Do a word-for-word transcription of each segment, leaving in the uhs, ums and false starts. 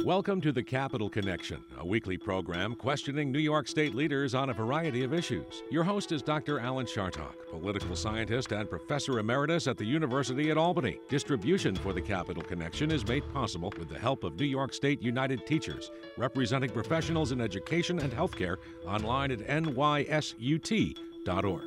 Welcome to the Capital Connection, a weekly program questioning New York State leaders on a variety of issues. Your host is Doctor Alan Chartock, political scientist and professor emeritus at the University at Albany. Distribution for the Capital Connection is made possible with the help of New York State United Teachers, representing professionals in education and healthcare, online at N Y S U T dot org.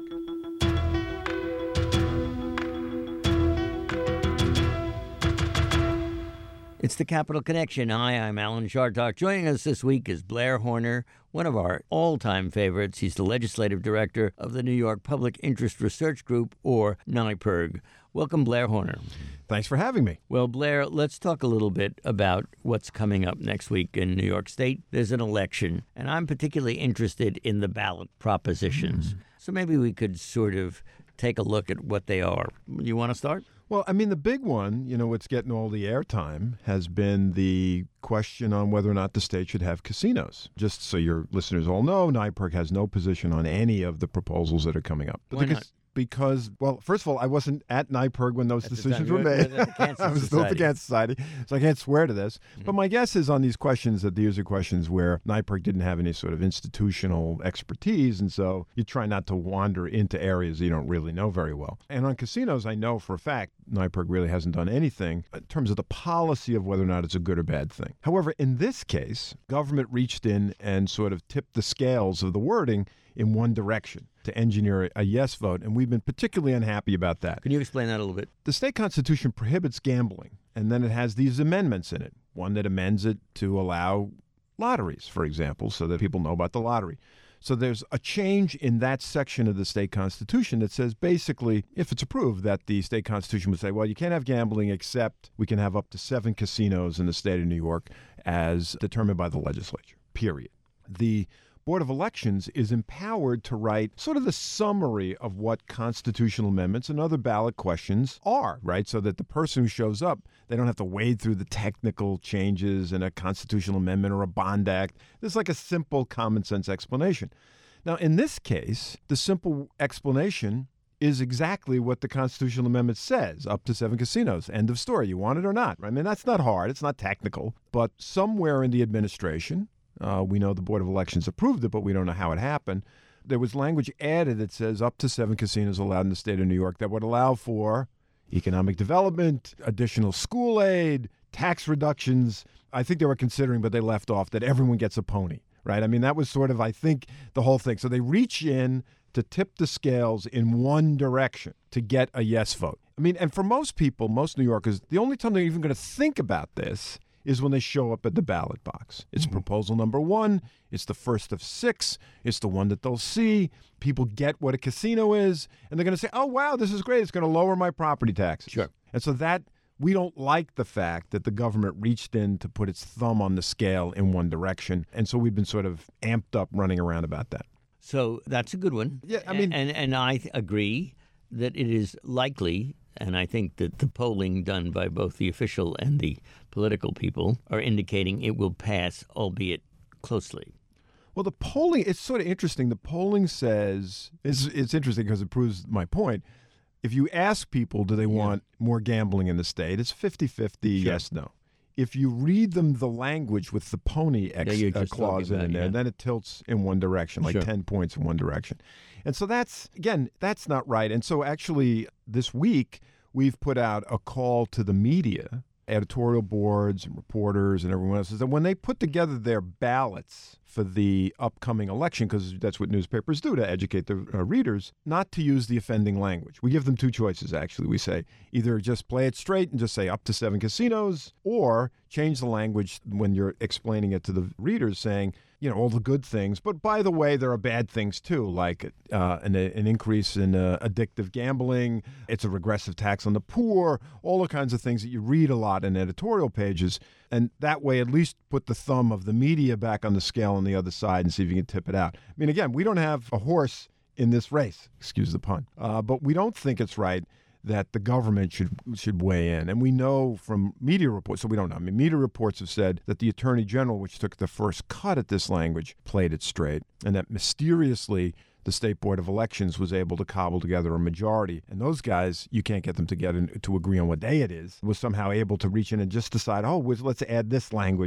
It's the Capital Connection. Hi, I'm Alan Chartock. Joining us this week is Blair Horner, one of our all-time favorites. He's the legislative director of the New York Public Interest Research Group, or NYPIRG. Welcome, Blair Horner. Thanks for having me. Well, Blair, let's talk a little bit about what's coming up next week in New York State. There's an election, and I'm particularly interested in the ballot propositions. Mm. So maybe we could sort of take a look at what they are. You want to start? Well, I mean, the big one, you know, what's getting all the airtime has been the question on whether or not the state should have casinos. Just so your listeners all know, NYPIRG has no position on any of the proposals that are coming up. But Why the, not? Because, well, first of all, I wasn't at NYPIRG when those At the decisions time, were you made. were at the Cancer I was still at the Society. Cancer Society, so I can't swear to this. Mm-hmm. But my guess is on these questions that these are questions where NYPIRG didn't have any sort of institutional expertise, and so you try not to wander into areas you don't really know very well. And on casinos, I know for a fact NYPIRG really hasn't done anything in terms of the policy of whether or not it's a good or bad thing. However, in this case, government reached in and sort of tipped the scales of the wording in one direction to engineer a yes vote, and we've been particularly unhappy about that. Can you explain that a little bit? The state constitution prohibits gambling, and then it has these amendments in it. One that amends it to allow lotteries, for example, so that people know about the lottery. So there's a change in that section of the state constitution that says basically, if it's approved, that the state constitution would say, well, you can't have gambling except we can have up to seven casinos in the state of New York as determined by the legislature, period. The Board of Elections is empowered to write sort of the summary of what constitutional amendments and other ballot questions are, right? So that the person who shows up, they don't have to wade through the technical changes in a constitutional amendment or a bond act. There's like a simple common sense explanation. Now, in this case, the simple explanation is exactly what the constitutional amendment says, up to seven casinos. End of story. You want it or not. I mean, that's not hard. It's not technical. But somewhere in the administration, Uh, we know the Board of Elections approved it, but we don't know how it happened. There was language added that says up to seven casinos allowed in the state of New York that would allow for economic development, additional school aid, tax reductions. I think they were considering, but they left off that everyone gets a pony, right? I mean, that was sort of, I think, the whole thing. So they reach in to tip the scales in one direction to get a yes vote. I mean, and for most people, most New Yorkers, the only time they're even going to think about this is when they show up at the ballot box. It's mm-hmm. proposal number one. It's the first of six. It's the one that they'll see. People get what a casino is, and they're going to say, oh, wow, this is great. It's going to lower my property taxes. Sure. And so that, we don't like the fact that the government reached in to put its thumb on the scale in one direction. And so we've been sort of amped up running around about that. So that's a good one. Yeah, I mean, and, and I th- agree that it is likely, and I think that the polling done by both the official and the political people are indicating it will pass, albeit closely. Well, the polling, it's sort of interesting. The polling says, it's, it's interesting because it proves my point. If you ask people, do they Yeah. want more gambling in the state, it's fifty-fifty, Sure. yes, no. If you read them the language with the pony ex- Yeah, you're uh, just clause talking in about, there, yeah. then it tilts in one direction, like Sure. ten points in one direction. And so that's, again, that's not right. And so actually this week, we've put out a call to the media, editorial boards and reporters and everyone else, is that when they put together their ballots for the upcoming election, because that's what newspapers do to educate their uh, readers, not to use the offending language. We give them two choices, actually. We say either just play it straight and just say up to seven casinos, or change the language when you're explaining it to the readers, saying, you know, all the good things. But by the way, there are bad things too, like uh, an, an increase in uh, addictive gambling. It's a regressive tax on the poor, all the kinds of things that you read a lot in editorial pages. And that way, at least put the thumb of the media back on the scale on the other side and see if you can tip it out. I mean, again, we don't have a horse in this race, excuse the pun, uh, but we don't think it's right that the government should should weigh in. And we know from media reports, so we don't know. I mean, media reports have said that the Attorney General, which took the first cut at this language, played it straight, and that mysteriously the State Board of Elections was able to cobble together a majority. And those guys, you can't get them to get in, to agree on what day it is, was somehow able to reach in and just decide, oh, let's add this language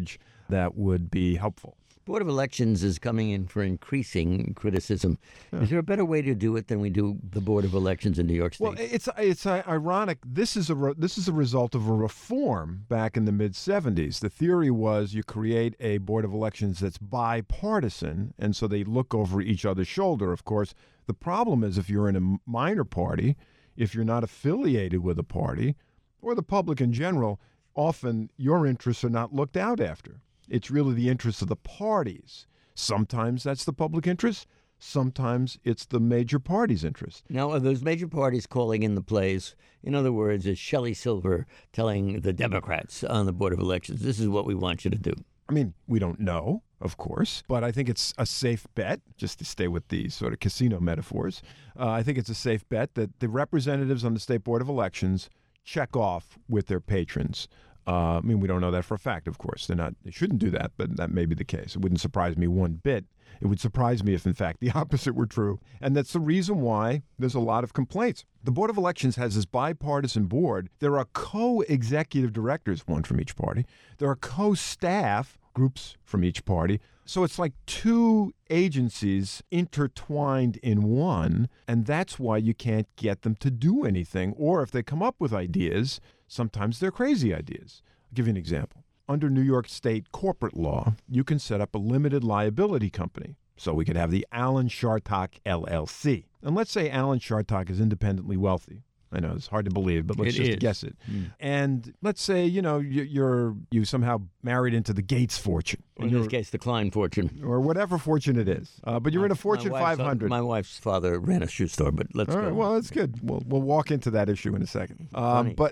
that would be helpful. Board of Elections is coming in for increasing criticism. Yeah. Is there a better way to do it than we do the Board of Elections in New York State? Well, it's it's ironic. This is a re- this is a result of a reform back in the mid seventies. The theory was you create a Board of Elections that's bipartisan, and so they look over each other's shoulder. Of course, the problem is if you're in a minor party, if you're not affiliated with a party, or the public in general, often your interests are not looked out after. It's really the interests of the parties. Sometimes that's the public interest. Sometimes it's the major party's interest. Now, are those major parties calling in the plays? In other words, is Shelley Silver telling the Democrats on the Board of Elections, this is what we want you to do? I mean, we don't know, of course, but I think it's a safe bet, just to stay with these sort of casino metaphors. Uh, I think it's a safe bet that the representatives on the State Board of Elections check off with their patrons. Uh, I mean, we don't know that for a fact, of course. They're not. They shouldn't do that, but that may be the case. It wouldn't surprise me one bit. It would surprise me if, in fact, the opposite were true. And that's the reason why there's a lot of complaints. The Board of Elections has this bipartisan board. There are co-executive directors, one from each party. There are co-staff groups from each party. So it's like two agencies intertwined in one, and that's why you can't get them to do anything. Or if they come up with ideas, sometimes they're crazy ideas. I'll give you an example. Under New York State corporate law, you can set up a limited liability company. So we could have the Alan Chartock L L C. And let's say Alan Chartock is independently wealthy. I know it's hard to believe, but let's it just is. guess it. Mm. And let's say, you know, you, you're you somehow married into the Gates fortune. In this case, the Klein fortune. Or whatever fortune it is. Uh, but you're my, in a Fortune my five hundred. My wife's father ran a shoe store, but let's All go. right, well, that's good. We'll, we'll walk into that issue in a second. Um, Funny. but,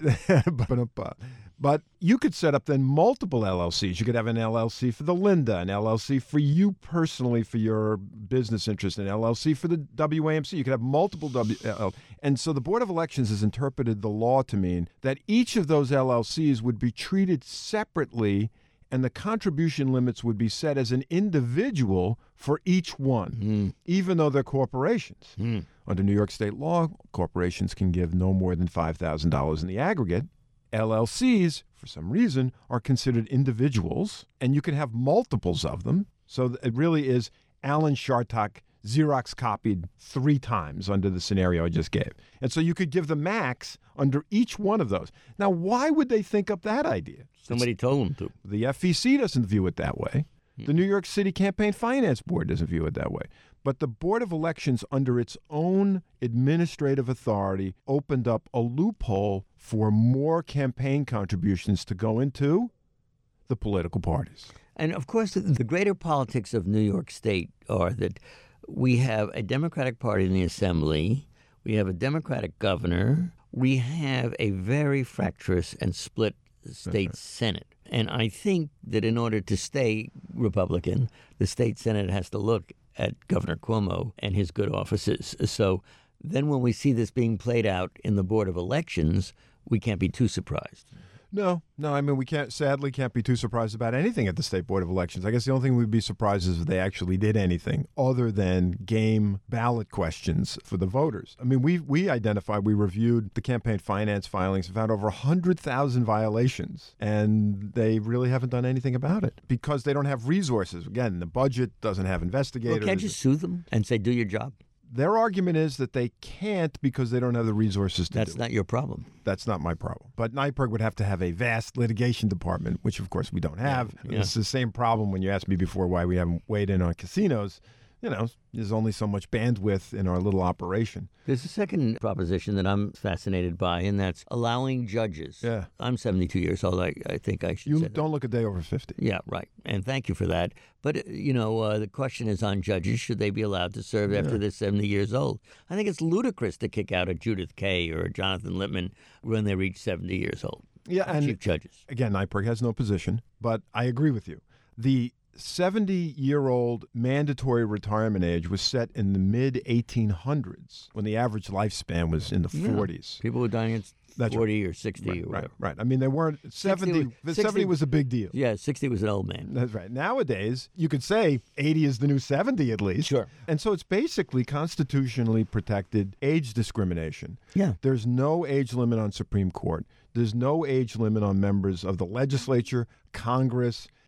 but, but you could set up then multiple L L Cs. You could have an L L C for the Linda, an L L C for you personally for your business interest, an L L C for the W A M C. You could have multiple W L L Cs. And so the Board of Elections has interpreted the law to mean that each of those L L Cs would be treated separately, and the contribution limits would be set as an individual for each one, Mm. even though they're corporations. Mm. Under New York State law, corporations can give no more than five thousand dollars in the aggregate. L L Cs, for some reason, are considered individuals, and you can have multiples of them. So it really is Alan Chartock Xerox copied three times under the scenario I just gave. And so you could give the max under each one of those. Now, why would they think up that idea? Somebody It's, told them to. the F E C doesn't view it that way. The New York City Campaign Finance Board doesn't view it that way. But the Board of Elections, under its own administrative authority, opened up a loophole for more campaign contributions to go into the political parties. And, of course, the, the greater politics of New York State are that we have a Democratic Party in the Assembly, we have a Democratic governor, we have a very fractious and split state right. Senate. And I think that in order to stay Republican, the state Senate has to look at Governor Cuomo and his good offices. So then when we see this being played out in the Board of Elections, we can't be too surprised. No, no. I mean, we can't, sadly, can't be too surprised about anything at the State Board of Elections. I guess the only thing we'd be surprised is if they actually did anything other than game ballot questions for the voters. I mean, we we identified, we reviewed the campaign finance filings and found over one hundred thousand violations, and they really haven't done anything about it because they don't have resources. Again, the budget doesn't have investigators. Well, can't you sue them and say, do your job? Their argument is that they can't because they don't have the resources to That's do it. not your problem. That's not my problem. But NYPIRG would have to have a vast litigation department, which, of course, we don't have. Yeah. It's the same problem when you asked me before why we haven't weighed in on casinos. You know, there's only so much bandwidth in our little operation. There's a second proposition that I'm fascinated by, and that's allowing judges. Yeah. I'm seventy-two years old. I, I think I should You say that. don't look a day over fifty. Yeah, right. And thank you for that. But, uh, you know, uh, the question is on judges. Should they be allowed to serve after Yeah. they're seventy years old? I think it's ludicrous to kick out a Judith Kaye or a Jonathan Lippman when they reach seventy years old. Yeah, and Chief judges. again, NYPIRG has no position, but I agree with you. The seventy-year-old mandatory retirement age was set in the mid eighteen hundreds when the average lifespan was in the Yeah. forties. People were dying at That's forty or sixty Right, or right, whatever. right. I mean, they weren't seventy. was- seventy sixty was a big deal. Yeah, sixty was an old man. That's right. Nowadays, you could say eighty is the new seventy at least. Sure. And so it's basically constitutionally protected age discrimination. Yeah. There's no age limit on Supreme Court. There's no age limit on members of the legislature, Congress,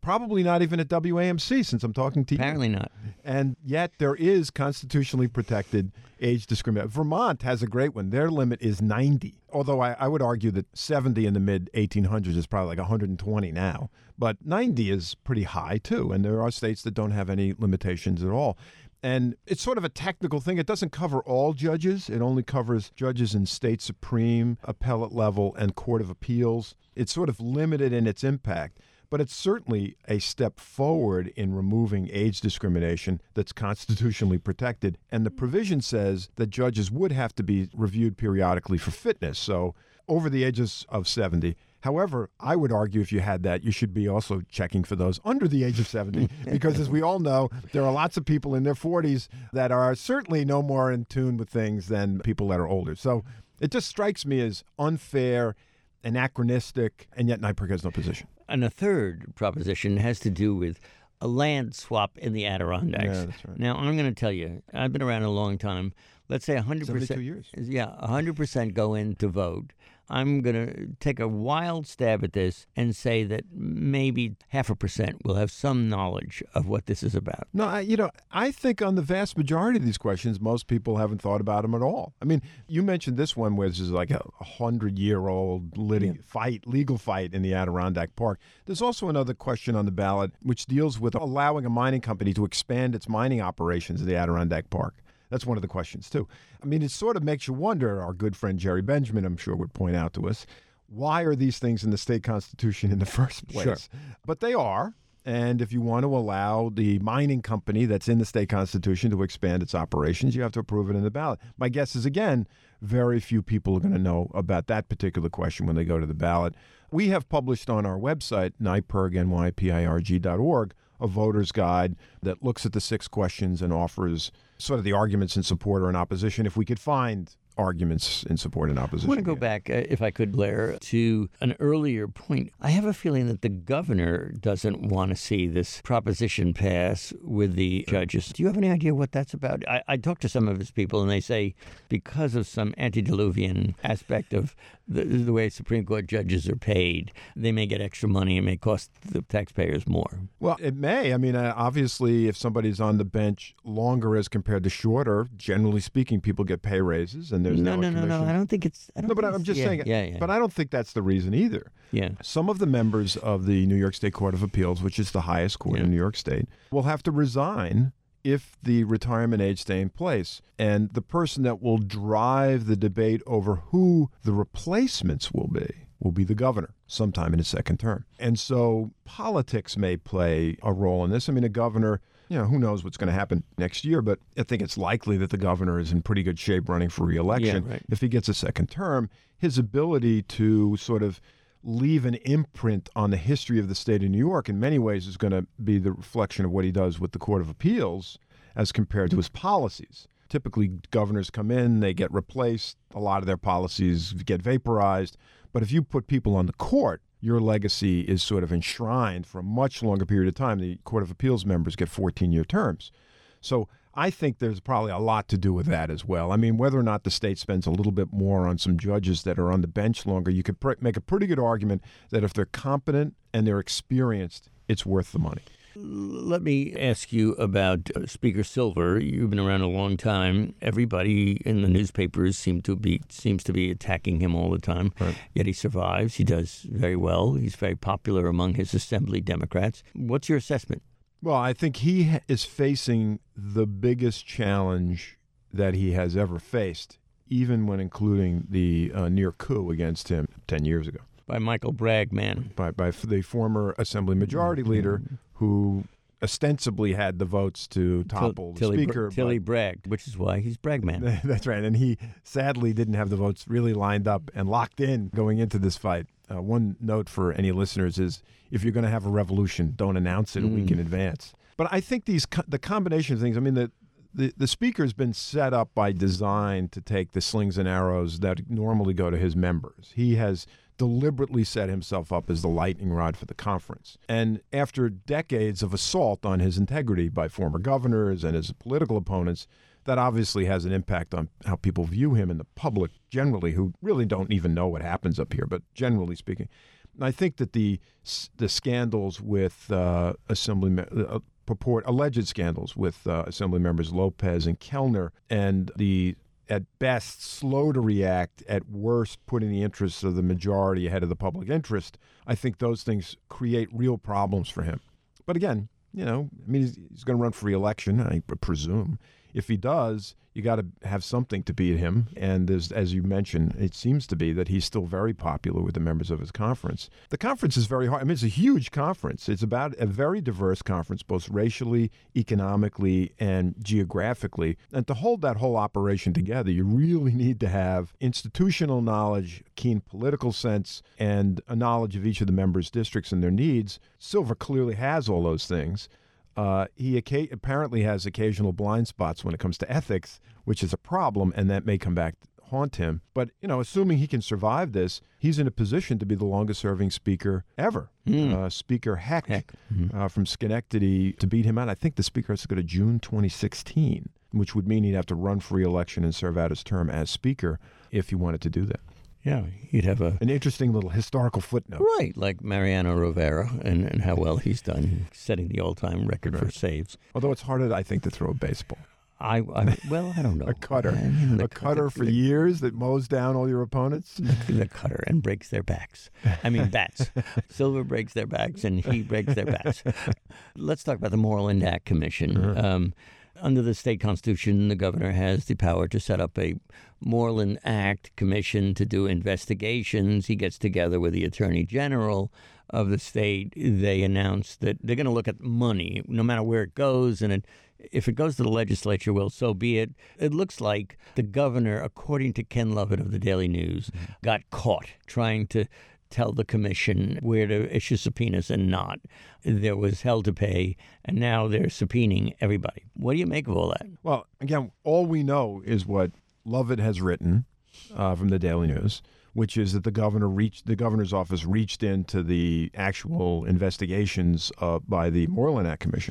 probably not even at W A M C, since I'm talking to you. Apparently not. And yet there is constitutionally protected age discrimination. Vermont has a great one. Their limit is ninety, although I, I would argue that seventy in the mid eighteen hundreds is probably like one hundred twenty now. But ninety is pretty high, too, and there are states that don't have any limitations at all. And it's sort of a technical thing. It doesn't cover all judges. It only covers judges in state supreme, appellate level, and court of appeals. It's sort of limited in its impact. But it's certainly a step forward in removing age discrimination that's constitutionally protected. And the provision says that judges would have to be reviewed periodically for fitness, so over the ages of seventy. However, I would argue if you had that, you should be also checking for those under the age of seventy, because as we all know, there are lots of people in their forties that are certainly no more in tune with things than people that are older. So it just strikes me as unfair, anachronistic, and yet NYPIRG has no position. And a third proposition has to do with a land swap in the Adirondacks. Yeah, that's right. Now, I'm going to tell you, I've been around a long time. Let's say one hundred percent. seventy-two years. Yeah, one hundred percent go in to vote. I'm going to take a wild stab at this and say that maybe half a percent will have some knowledge of what this is about. No, I, you know, I think on the vast majority of these questions, most people haven't thought about them at all. I mean, you mentioned this one where this is like a hundred-year-old lit- yeah. fight, legal fight in the Adirondack Park. There's also another question on the ballot which deals with allowing a mining company to expand its mining operations in the Adirondack Park. That's one of the questions, too. I mean, it sort of makes you wonder, our good friend Jerry Benjamin, I'm sure, would point out to us, why are these things in the state constitution in the first place? Sure. But they are. And if you want to allow the mining company that's in the state constitution to expand its operations, you have to approve it in the ballot. My guess is, again, very few people are going to know about that particular question when they go to the ballot. We have published on our website, NYPIRG, N Y P I R G dot org, a voter's guide that looks at the six questions and offers sort of the arguments in support or in opposition, if we could find arguments in support and opposition. I want to go back, uh, if I could, Blair, to an earlier point. I have a feeling that the governor doesn't want to see this proposition pass with the judges. Do you have any idea what that's about? I, I talked to some of his people, and they say because of some antediluvian aspect of the, the way Supreme Court judges are paid, they may get extra money. It may cost the taxpayers more. Well, it may. I mean, uh, obviously, if somebody's on the bench longer as compared to shorter, generally speaking, people get pay raises, and there's no, now no, a no, commission. no. I don't think it's. I don't No, but think I'm it's- just yeah, saying. Yeah, yeah. But I don't think that's the reason either. Yeah. Some of the members of the New York State Court of Appeals, which is the highest court Yeah. in New York State, will have to resign if the retirement age stay in place. And the person that will drive the debate over who the replacements will be will be the governor sometime in his second term. And so politics may play a role in this. I mean, a governor, you know, who knows what's going to happen next year, but I think it's likely that the governor is in pretty good shape running for re-election. Yeah, right. If he gets a second term, his ability to sort of leave an imprint on the history of the state of New York in many ways is going to be the reflection of what he does with the Court of Appeals as compared to his policies. Typically, governors come in, they get replaced, a lot of their policies get vaporized. But if you put people on the court, your legacy is sort of enshrined for a much longer period of time. The Court of Appeals members get fourteen-year terms. So I think there's probably a lot to do with that as well. I mean, whether or not the state spends a little bit more on some judges that are on the bench longer, you could pr- make a pretty good argument that if they're competent and they're experienced, it's worth the money. Let me ask you about uh, Speaker Silver. You've been around a long time. Everybody in the newspapers seem to be seems to be attacking him all the time. Right. Yet he survives. He does very well. He's very popular among his Assembly Democrats. What's your assessment? Well, I think he ha- is facing the biggest challenge that he has ever faced, even when including the uh, near coup against him ten years ago. By Michael Bragg, man. By, by the former Assembly Majority Leader who ostensibly had the votes to topple the Tilly, Speaker. Tilly but- Bragg, which is why he's Bragman. That's right. And he sadly didn't have the votes really lined up and locked in going into this fight. Uh, one note for any listeners is if you're going to have a revolution, don't announce it a week in advance. But I think these co- the combination of things, I mean, the, the, the speaker's been set up by design to take the slings and arrows that normally go to his members. He has deliberately set himself up as the lightning rod for the conference. And after decades of assault on his integrity by former governors and his political opponents, that obviously has an impact on how people view him in the public generally, who really don't even know what happens up here, but generally speaking. And I think that the the scandals with uh, Assembly uh, purport alleged scandals with uh, Assembly members Lopez and Kellner, and the at best slow to react, at worst putting the interests of the majority ahead of the public interest, I think those things create real problems for him. But again, you know, I mean, he's, he's going to run for re-election, I presume. If he does, you got to have something to beat him. And as, as you mentioned, it seems to be that he's still very popular with the members of his conference. The conference is very hard. I mean, it's a huge conference. It's about a very diverse conference, both racially, economically, and geographically. And to hold that whole operation together, you really need to have institutional knowledge, keen political sense, and a knowledge of each of the members' districts and their needs. Silver clearly has all those things. Uh, he aca- apparently has occasional blind spots when it comes to ethics, which is a problem, and that may come back to haunt him. But, you know, assuming he can survive this, he's in a position to be the longest-serving speaker ever. Mm. Uh, Speaker Heck, Heck. Mm-hmm. uh, from Schenectady, to beat him out. I think the speaker has to go to June twenty sixteen, which would mean he'd have to run for re-election and serve out his term as speaker if he wanted to do that. Yeah, he'd have a... An interesting little historical footnote. Right, like Mariano Rivera and, and how well he's done, setting the all-time record right. for saves. Although it's harder, I think, to throw a baseball. I, I Well, I don't know. a cutter. I mean, the, a cutter the, for the, years that mows down all your opponents? The, the cutter and breaks their backs. I mean, bats. Silver breaks their backs and he breaks their bats. Let's talk about the Moreland Act Commission. Uh-huh. Um, Under the state constitution, the governor has the power to set up a Moreland Act commission to do investigations. He gets together with the attorney general of the state. They announce that they're going to look at money, no matter where it goes. And it, if it goes to the legislature, well, so be it. It looks like the governor, according to Ken Lovett of the Daily News, mm-hmm. got caught trying to tell the commission where to issue subpoenas and not. There was hell to pay, and now they're subpoenaing everybody. What do you make of all that? Well, again, all we know is what Lovett has written uh, from the Daily News, which is that the governor reached the governor's office reached into the actual investigations uh, by the Moreland Act Commission.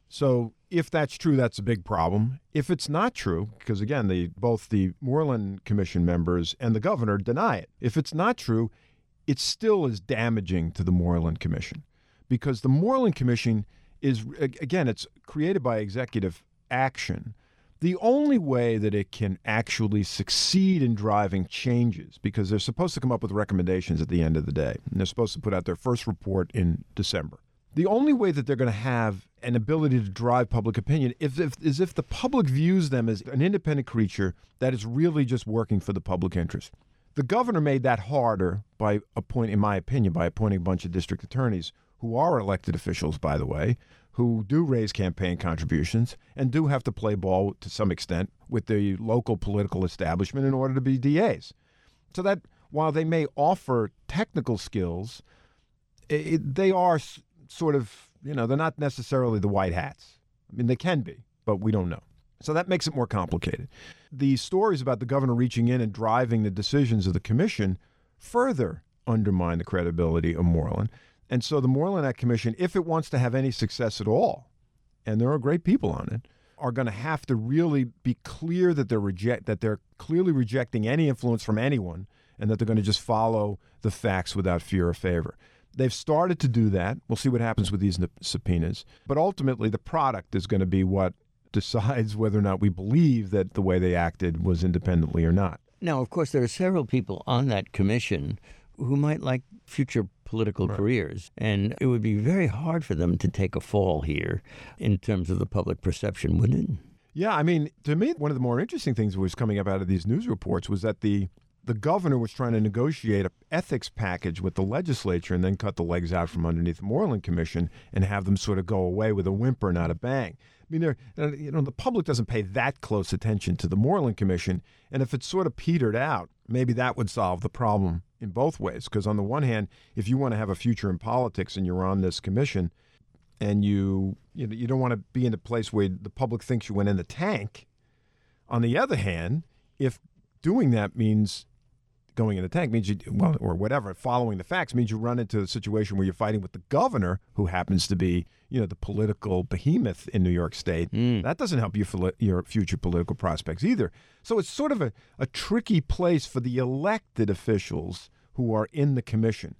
So if that's true, that's a big problem. If it's not true, because again, the both the Moreland Commission members and the governor deny it. If it's not true, it still is damaging to the Moreland Commission, because the Moreland Commission is, again, it's created by executive action. The only way that it can actually succeed in driving changes, because they're supposed to come up with recommendations at the end of the day, and they're supposed to put out their first report in December. The only way that they're going to have an ability to drive public opinion is if, is if the public views them as an independent creature that is really just working for the public interest. The governor made that harder by appointing, in my opinion, by appointing a bunch of district attorneys who are elected officials, by the way, who do raise campaign contributions and do have to play ball to some extent with the local political establishment in order to be D As. So that while they may offer technical skills, it, they are s- sort of, you know, they're not necessarily the white hats. I mean, they can be, but we don't know. So that makes it more complicated. The stories about the governor reaching in and driving the decisions of the commission further undermine the credibility of Moreland. And so the Moreland Act Commission, if it wants to have any success at all, and there are great people on it, are going to have to really be clear that they're reject that they're clearly rejecting any influence from anyone, and that they're going to just follow the facts without fear or favor. They've started to do that. We'll see what happens with these subpoenas. But ultimately, the product is going to be what decides whether or not we believe that the way they acted was independently or not. Now, of course, there are several people on that commission who might like future political right. careers, and it would be very hard for them to take a fall here in terms of the public perception, wouldn't it? Yeah, I mean, to me, one of the more interesting things that was coming up out of these news reports was that the the governor was trying to negotiate an ethics package with the legislature and then cut the legs out from underneath the Moreland Commission and have them sort of go away with a whimper, not a bang. I mean, they're, you know, the public doesn't pay that close attention to the Moreland Commission, and if it sort of petered out, maybe that would solve the problem in both ways. Because on the one hand, if you want to have a future in politics and you're on this commission, and you you know, you don't want to be in a place where the public thinks you went in the tank. On the other hand, if doing that means going in the tank means you, well, or whatever, following the facts means you run into a situation where you're fighting with the governor, who happens to be, you know, the political behemoth in New York State. Mm. That doesn't help you for your future political prospects either. So it's sort of a, a tricky place for the elected officials who are in the commission.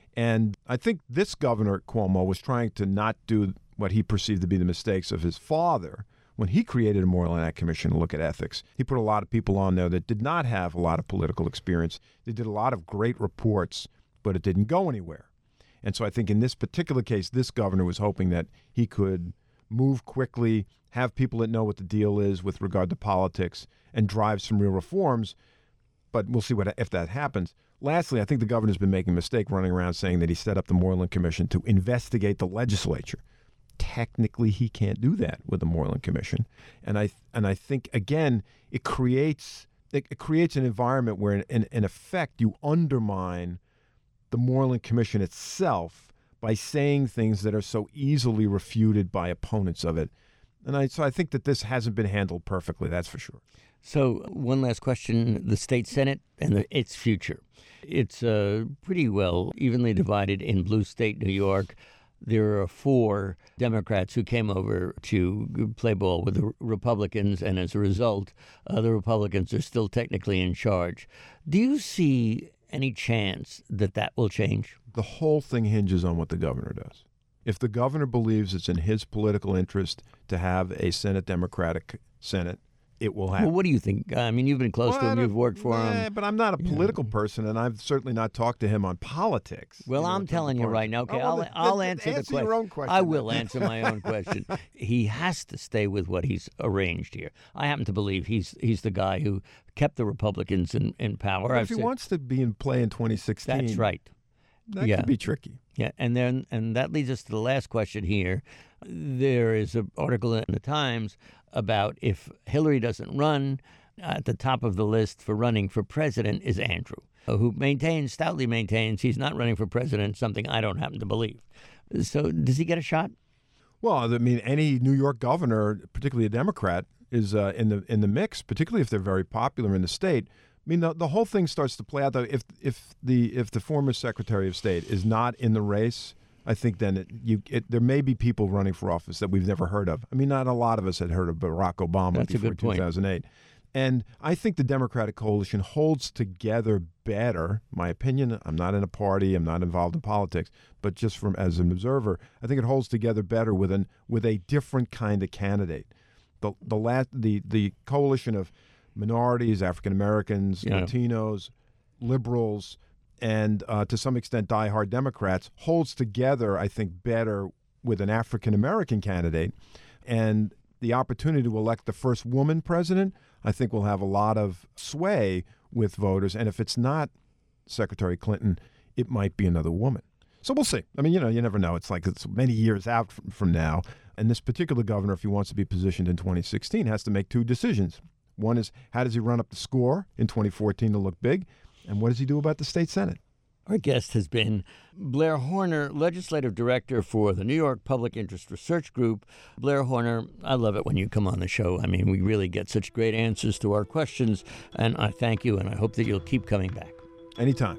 And I think this governor, Cuomo, was trying to not do what he perceived to be the mistakes of his father when he created a Moreland Act Commission to look at ethics. He put a lot of people on there that did not have a lot of political experience. They did a lot of great reports, but it didn't go anywhere. And so I think in this particular case, this governor was hoping that he could move quickly, have people that know what the deal is with regard to politics, and drive some real reforms. But we'll see what if that happens. Lastly, I think the governor's been making a mistake running around saying that he set up the Moreland Commission to investigate the legislature. Technically, he can't do that with the Moreland Commission. And I and I think, again, it creates it, it creates an environment where, in, in, in effect, you undermine the Moreland Commission itself by saying things that are so easily refuted by opponents of it. And I, so I think that this hasn't been handled perfectly, that's for sure. So one last question, the state Senate and the, its future. It's uh, pretty well evenly divided in blue state New York. There are four Democrats who came over to play ball with the Republicans, and as a result, uh, the Republicans are still technically in charge. Do you see any chance that that will change? The whole thing hinges on what the governor does. If the governor believes it's in his political interest to have a Senate Democratic Senate, it will happen. Well, what do you think? I mean, you've been close well, to him. You've worked for nah, him. But I'm not a political yeah. person, and I've certainly not talked to him on politics. Well, you know, I'm telling you right now. Okay, oh, well, I'll, then, I'll then answer, answer the question. your own question. I will then. answer my own question. He has to stay with what he's arranged here. I happen to believe he's he's the guy who kept the Republicans in, in power. Well, if I've he said, wants to be in play in twenty sixteen, that's right. That yeah. could be tricky. Yeah, and then and that leads us to the last question here. There is an article in the Times about if Hillary doesn't run, at the top of the list for running for president is Andrew, who maintains, stoutly maintains he's not running for president, something I don't happen to believe. So does he get a shot? Well, I mean, any New York governor, particularly a Democrat, is uh, in the in the mix, particularly if they're very popular in the state. I mean, the, the whole thing starts to play out, though. If if the if the former Secretary of State is not in the race, I think then it, you it, there may be people running for office that we've never heard of. I mean, not a lot of us had heard of Barack Obama That's before a good point. two thousand eight. And I think the Democratic coalition holds together better, my opinion. I'm not in a party, I'm not involved in politics, but just from as an observer, I think it holds together better with an with a different kind of candidate. The the last the the coalition of minorities, African Americans, Yeah. Latinos, liberals, and uh, to some extent diehard Democrats holds together, I think, better with an African American candidate. And the opportunity to elect the first woman president, I think, will have a lot of sway with voters. And if it's not Secretary Clinton, it might be another woman. So we'll see. I mean, you know, you never know. It's like it's many years out from, from now. And this particular governor, if he wants to be positioned in twenty sixteen, has to make two decisions. One is, how does he run up the score in twenty fourteen to look big? And what does he do about the state Senate? Our guest has been Blair Horner, Legislative Director for the New York Public Interest Research Group. Blair Horner, I love it when you come on the show. I mean, we really get such great answers to our questions, and I thank you, and I hope that you'll keep coming back. Anytime.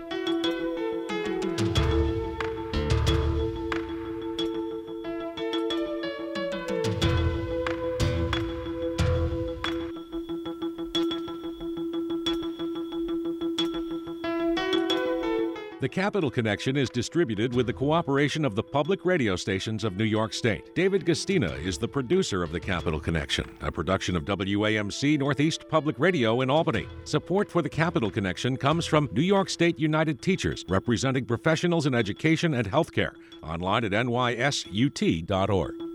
The Capital Connection is distributed with the cooperation of the public radio stations of New York State. David Gastina is the producer of The Capital Connection, a production of W A M C Northeast Public Radio in Albany. Support for The Capital Connection comes from New York State United Teachers, representing professionals in education and healthcare. Online at N Y S U T dot org.